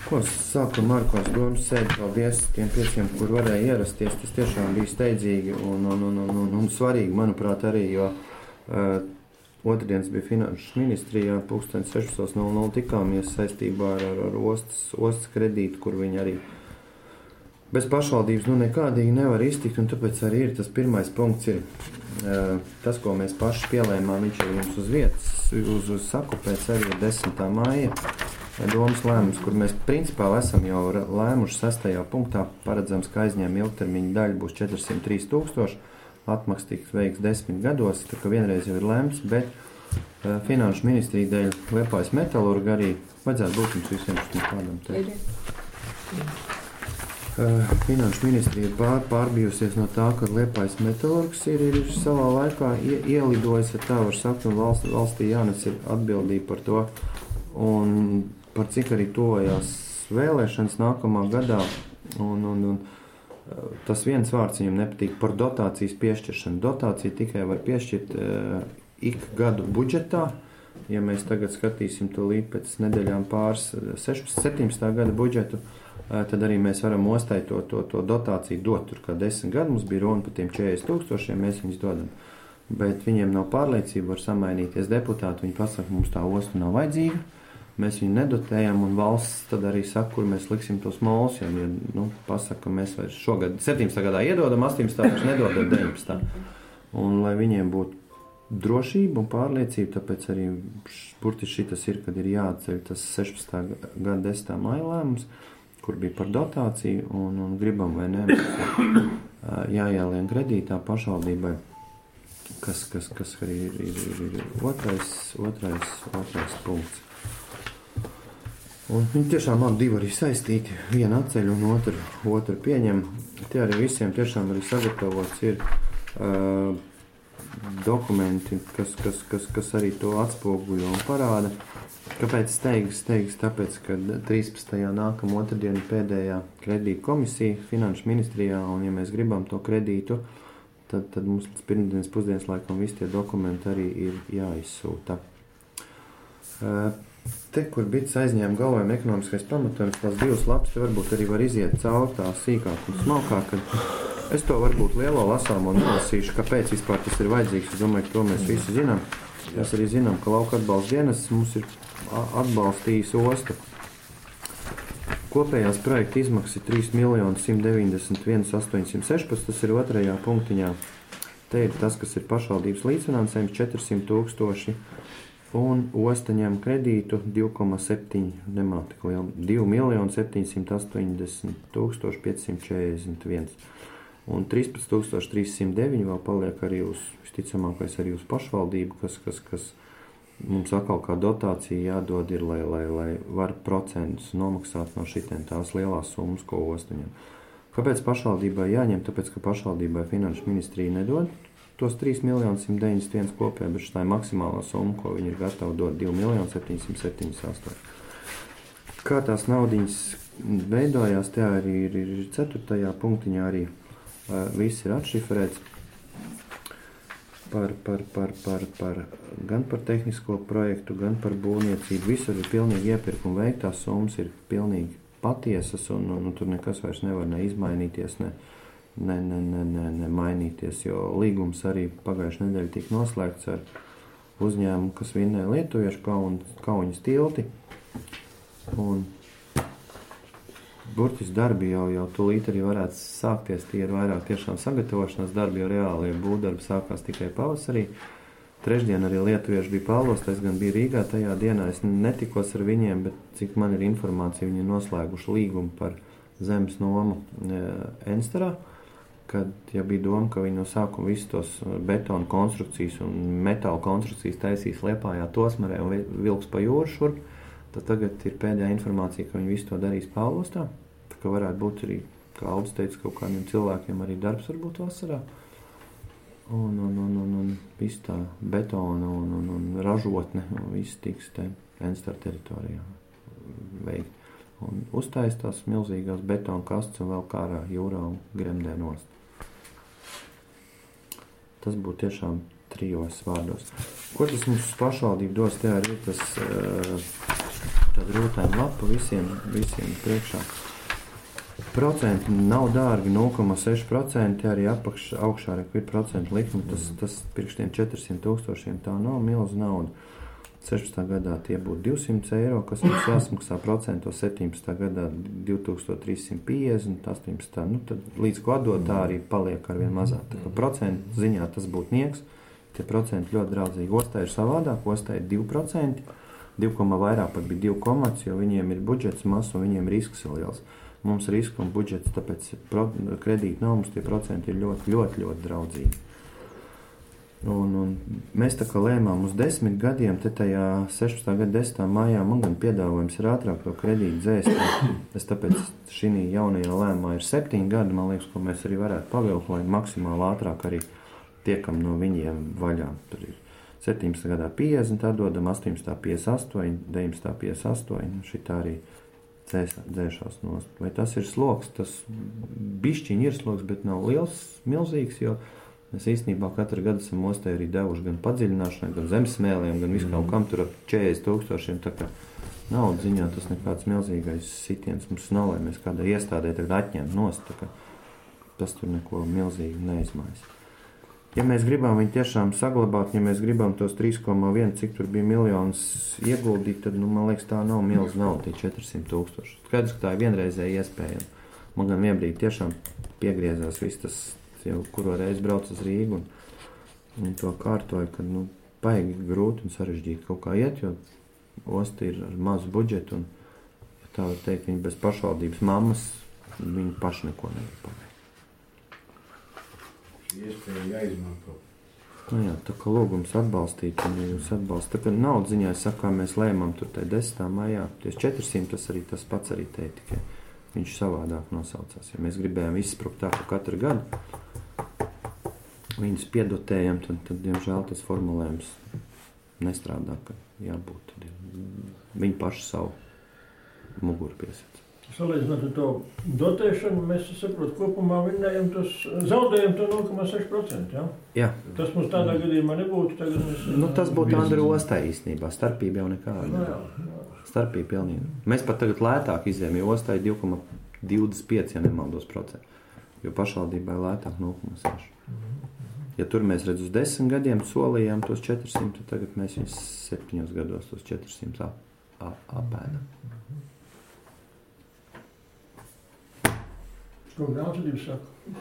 Ko sākumā Markovs domas sēdi, paldies tiem 5, kur varēja ierasties. Tas tiešām bija steidzīgi un svarīgi, manuprāt, arī, jo otrdienas bija Finanšu ministrijā, 16:00 tikāmies saistībā ar ostas kredītu, kur viņi arī bez pašvaldības nekādīgi nevar iztikt, un tāpēc arī ir tas pirmais punkts ir tas, ko mēs paši pielēmām, viņš ir jums uz vietas, uz sakupēc arī 10. maija. Domas lēmums, kur mēs principā esam jau lēmuši 6. punktā, paredzams, ka aizņēma ilgtermiņa daļa būs 403 000, atmaks tiks veikts 10 gados, tā ka vienreiz jau ir lēmts, bet Finanšu ministrija dēļ Liepājas metalurga arī vajadzētu būt jums visiem kādam teikt. Finanšu ministrija ir pārbijusies no tā, ka Liepājas metalurgs ir savā laikā ielidojis, ja tā var sagt, un valstī jānes ir atbildība par to, un par cik arī tojās vēlēšanas nākamā gadā, un tas viens vārds viņam nepatīk par dotācijas piešķiršanu. Dotācija tikai var piešķirt ik gadu budžetā. Ja mēs tagad skatīsim to līdz pēc nedēļām pāris 17. gada budžetu, tad arī mēs varam ostai to dotāciju dot. Tur kā 10 gadu mums bija runa par tiem 40 000, mēs viņus dodam. Bet viņiem nav pārliecība, var samainīties deputāti, viņi pasaka, mums tā osta nav vajadzīga. Mēs viņu nedotējam, un valsts tad arī saka, kur mēs liksim tos molus, ja pasaka, ka mēs vairs šogad 17. gadā iedodam, 18. vairs nedodam 19. Un lai viņiem būtu drošība un pārliecība, tāpēc arī burtiski šitas ir, kad ir jāatceļ tas 16. gada 10. maija lēmums, kur bija par dotāciju, un gribam vai ne, jāielien kredītā pašvaldībai, kas arī ir otrais punkts. Un viņi tiešām abi arī saistīti, viena atceļ un otru pieņem. Tie arī visiem tiešām arī sagatavots ir dokumenti, kas arī to atspoguļo un parāda. Kāpēc steigas? Tāpēc, ka 13. nākamā otrdiena pēdējā kredīta komisija Finanšu ministrijā, un ja mēs gribam to kredītu, tad mums līdz pirmdienas pusdienas laikam visi tie dokumenti arī ir jāizsūta. Te, kur bits aizņēma galvojam ekonomiskais pamatojums, tās 2 lapas, te varbūt arī var iziet cauri tā sīkāk un smalkāk, kad es to varbūt lielo lasām un nelasīšu, kāpēc vispār tas ir vajadzīgs. Es domāju, ka to mēs visi zinām. Mēs arī zinām, ka lauka atbalsta dienas mums ir atbalstījis ostu. Kopējās projekta izmaksas ir 3 191 816, tas ir 2. punktiņā. Te ir tas, kas ir pašvaldības līdzfinansējums 400 000. Un osta ņem kredītu 2,7, nemāk tik lielu, 2 780 541. Un 13 309 vēl paliek arī visticamākais arī uz pašvaldību, kas mums atkal kā dotācija jādod ir, lai var procentus nomaksāt no šitiem tās lielās summas, ko osta ņem. Kāpēc pašvaldībai jāņem? Tāpēc, ka pašvaldībai Finanšu ministrija nedod tos 3 191 kopējā, bet tā ir maksimālā summa, ko viņi ir gatavi dot 2 778. Kā tās naudiņas veidojās, te arī ir 4. punktiņā arī viss ir atšifrēts gan par tehnisko projektu, gan par būvniecību. Visur ir pilnīgi iepirkuma veiktās summas, ir pilnīgi patiesas, un tur nekas vairs nevar neizmainīties, ne mainīties, jo līgums arī pagājušajā nedēļā tika noslēgts ar uzņēmumu, kas vinnēja lietuviešu Kauņas tilti. Un burtiski darbi jau tūlīt arī varētu sākties, tie ir vairāk tiešām sagatavošanās darbi, jo reāli būvdarbi sākās tikai pavasarī. Trešdien arī lietuvieši bija Pāvlos, es gan biju Rīgā tajā dienā, es netikos ar viņiem, bet cik man ir informācija, viņi ir noslēguši līgumu par zemes nomu Enstarā, kad ja bija doma, ka viņi no sākuma visus tos betonu konstrukcijas un metāla konstrukcijas taisīs Liepājā Tosmarē un vilks pa jūru šurp, tad tagad ir pēdējā informācija, ka viņi visu to darīs Pāvlostā, tā ka varētu būt arī, kā Aldis teica, kaut kādiem cilvēkiem arī darbs varbūt vasarā. Un viss tā betona un ražotne, viss tiks te Enstar teritorijā veikt. Un uztais tās milzīgās betona kastes un vēl kārā jūrā un gremdē nost. Tas būtu tiešām 3 vārdos. Ko tas mums pašvaldība dos? Te arī ir tas tāda rūtēna lapa visiem priekšā. Procenti nav dārgi, 0,6%, arī augšā ir procentu likumi, tas priekš tiem 400,000 tā nav milza nauda. 16. gadā tie būtu 200 eiro, kas mums jāsmaksā procentos, 17. gadā 2350, 18. Tad līdz ko atdod, tā arī paliek arvien mazāk. Tā kā procentu ziņā tas būtu nieks, tie procenti ļoti draudzīgi. Ostā ir savādāk, ostā ir 2%, 2, vairāk pat bija 2, jo viņiem ir budžets mazs un viņiem risks ir liels. Mums riska un budžets, tāpēc kredīti nav, mums tie procenti ir ļoti, ļoti, ļoti draudzīgi. Un mēs tā kā lēmām uz 10 gadiem, te tajā 16. gada 10. maijā man gan piedāvājums ir ātrāk to kredītu dzēst. Es tāpēc šī jaunajā lēmumā ir 7 gadi, man liekas, ko mēs arī varētu pavilkt, lai maksimāli ātrāk arī tiekam no viņiem vaļā. Tur ir 17. gadā 50, atdodam 18. 58, 19. 58, šitā arī dzēšās nost. Vai tas ir sloks? Tas bišķiņi ir sloks, bet nav liels, milzīgs, jo mēs īstenībā katru gadu esam ostē arī devuši gan padziļināšanai, gan zemesmēliem, gan visu kaut kam tur ap 40,000. Tā kā naudas ziņā tas nekāds milzīgais sitiens mums nav, lai mēs kādai iestādē tagad atņem nost. Tā kā tas tur neko milzīgi neizmais. Ja mēs gribam viņu tiešām saglabāt, ja mēs gribam tos 3,1, cik tur bija miljonus ieguldīt, tad, man liekas, tā nav milz nauda, tie 400,000. Skaidrs, ka tā ir vienreizēja iespējama. Man gan vienbrīd tiešām piegriezās viss tas, jau kuro reizi brauc uz Rīgu un to kārtoju, kad, baigi grūti un sarežģīti kaut kā iet, jo osta ir ar mazu budžetu un, ja tā var teikt, viņi bez pašvaldības mammas, viņi paši neko nevar paveikt. Iespēja jāizmanto. Jā, tā kā lūgums atbalstīt, un jūs atbalsta. Tā kā naudas ziņā, es saku, kā mēs lēmām tur tai 10. maijā, ties 400, tas arī tas pats arī te, tikai viņš savādāk nosaucās. Ja mēs gribējām izsprukt tā, ka katru gadu viņus piedotējam, tad diemžēl tas formulējums nestrādā, ka jābūt. Viņi paši savu muguru piesēc. Salīdzinot ar to dotēšanu, mēs saprotu, kopumā vinnējam zaudējam to 0,6%, ja? Jā. Tas mums tādā gadījumā nebūtu. Tagad mēs, tas būtu Andra ostā īstenībā. Starpība jau nekāda. Jā. Starpība pilnīgi. Mēs pat tagad lētāk izējām, jo ostā ir 2,25, ja nemaldos procenti. Jo pašvaldībā ir lētāk 0,6. Ja tur mēs redz uz 10 gadiem solījām tos 400, tad tagad mēs viņus 7 gados tos 400 apēdam. Ko grāmatvedības saka?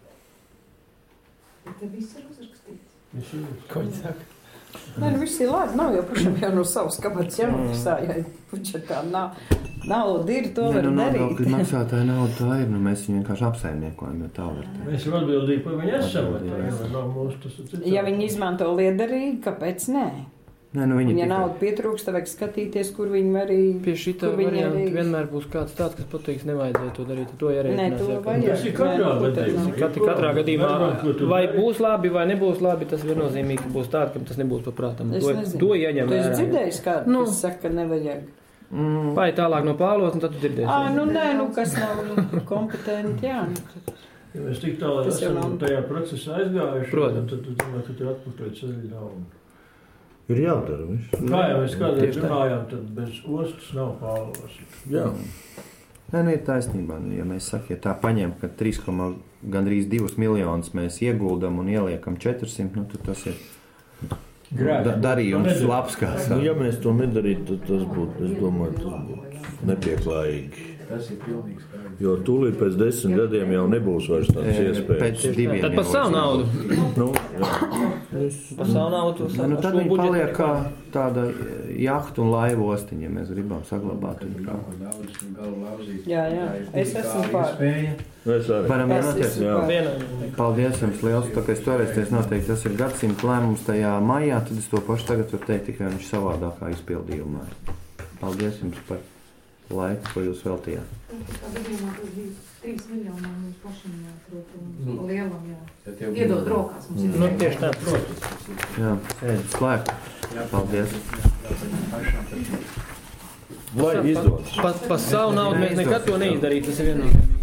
Te viss ir uzrakstīts. Viss ir. Ko viņi saka? Nē, viss ir labi. Nav jau pašam jau no savas kabatas jāmaksā, ja budžetā nauda ir, to var darīt. Nodokļu maksātāja nauda tā ir, mēs viņu vienkārši apsaimniekojam, ja tā var teikt. Mēs jau atbildīgi par viņu esam. Ja viņi izmanto liederīgi, kāpēc nē? Nē, ja nauda pietrūkst, tad vajag skatīties, kur viņi arī... Pie šitā varianta vienmēr būs kāds tāds, kas pateiks, nevajadzēja to darīt. To jārēķinās. Nē, to vajag. Tas ir katrā gadījumā. Katrā gadījumā, vai būs labi, vai nebūs labi, tas viennozīmīgi, ka būs tāda, ka tas nebūs paprātam. To ieņem vērā. Tu esi dzirdējis kādu, kas saka, ka nevajag? Vai tālāk no pālos, un tad tu dzirdēsi. Nē, kas nav kompetenti, jā. Ja mēs tik tālāk esam tajā procesā aizgājuši, tad domāju, ka tur atpakaļ ceļi nav. Ir jādara viss. Kā jau mēs kādreiz runājām, tad bez ostas nav pālos. Jā. Nē, ir taisnība. Ja mēs sakām, ja tā paņem, ka 3,2 miljonus mēs ieguldam un ieliekam 400, tad tas ir darījums labs kā saka. Ja mēs to nedarītu, tad tas būtu, es domāju, tas būtu nepieklājīgi. Tas ir pilnīgs skaidrs. Jo tūlīt pēc 10 gadiem jau nebūs vairs tādas iespējas. Pēc 2 tad par savu naudu. Par savu naudu. Tad viņi paliek kā tāda jahta un laiva ostiņa, ja mēs gribam saglabāt viņu kā. Jā, es esmu pār. Mēs arī. Varam vienoties? Paldies jums liels. Tā kā es toreiz noteikti, tas ir gadsimta lēmums tajā maijā, tad es to pašu tagad varu teikt, tikai viņš savādākā izpildījumā. Paldies jums par laiku, ko jūs veltījāt. Tā gadījumā tas bija 3 miljoni mums pašam jāprot, lielam iedod rokās mums ir. Tieši tā, Jā, ēdis slēgt. Paldies. Lai izdodas. Pa savu naudu mēs nekad to neizdarīt, tas ir viennozīmīgi.